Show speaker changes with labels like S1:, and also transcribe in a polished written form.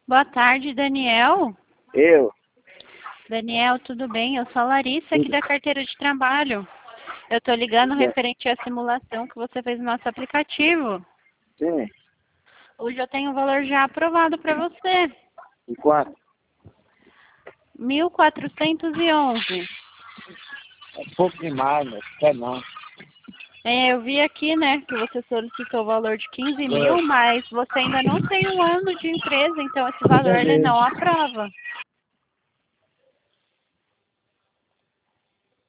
S1: Boa tarde, Daniel.
S2: Eu?
S1: Daniel, tudo bem? Eu sou a Larissa aqui da carteira de trabalho. Eu estou ligando referente à simulação que você fez no nosso aplicativo.
S2: Sim.
S1: Hoje eu tenho o valor já aprovado para você.
S2: E quanto?
S1: 1.411.
S2: É pouco demais, mas quer não.
S1: Eu vi aqui, né, que você solicitou o valor de 15 mil, mas você ainda não tem um ano de empresa, então esse valor ele
S2: Beleza.
S1: não aprova.